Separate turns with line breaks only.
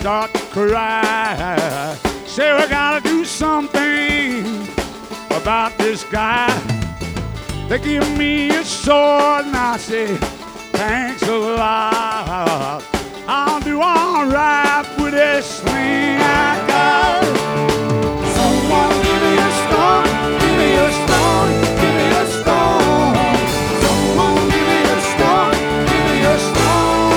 start to cry. Say we gotta do something about this guy. They give me a sword and I say thanks a lot.